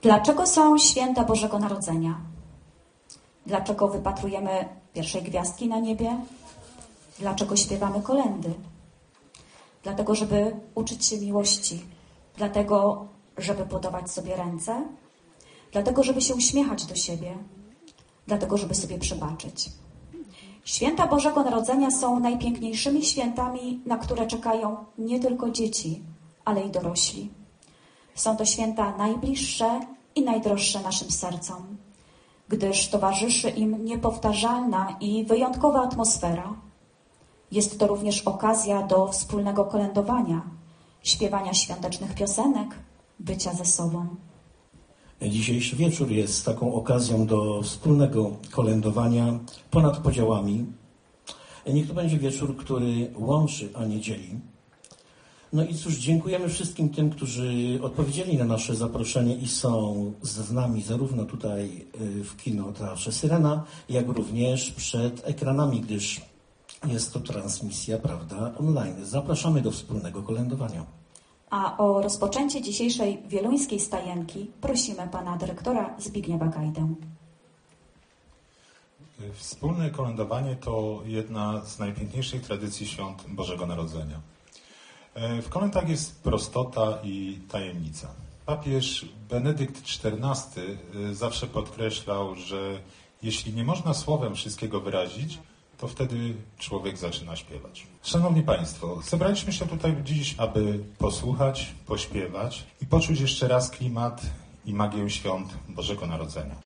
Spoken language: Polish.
Dlaczego są święta Bożego Narodzenia? Dlaczego wypatrujemy pierwszej gwiazdki na niebie? Dlaczego śpiewamy kolędy? Dlatego, żeby uczyć się miłości. Dlatego, żeby podawać sobie ręce. Dlatego, żeby się uśmiechać do siebie. Dlatego, żeby sobie przebaczyć. Święta Bożego Narodzenia są najpiękniejszymi świętami, na które czekają nie tylko dzieci, ale i dorośli. Są to święta najbliższe i najdroższe naszym sercom, gdyż towarzyszy im niepowtarzalna i wyjątkowa atmosfera. Jest to również okazja do wspólnego kolędowania, śpiewania świątecznych piosenek, bycia ze sobą. Dzisiejszy wieczór jest taką okazją do wspólnego kolędowania ponad podziałami. Niech to będzie wieczór, który łączy, a nie dzieli. No i cóż, dziękujemy wszystkim tym, którzy odpowiedzieli na nasze zaproszenie i są z nami zarówno tutaj w Kinoteatrze Syrena, jak również przed ekranami, gdyż jest to transmisja, prawda, online. Zapraszamy do wspólnego kolędowania. A o rozpoczęcie dzisiejszej wieluńskiej stajenki prosimy pana dyrektora Zbigniewa Gajdę. Wspólne kolędowanie to jedna z najpiękniejszych tradycji świąt Bożego Narodzenia. W kolędach jest prostota i tajemnica. Papież Benedykt XIV zawsze podkreślał, że jeśli nie można słowem wszystkiego wyrazić, to wtedy człowiek zaczyna śpiewać. Szanowni Państwo, zebraliśmy się tutaj dziś, aby posłuchać, pośpiewać i poczuć jeszcze raz klimat i magię świąt Bożego Narodzenia.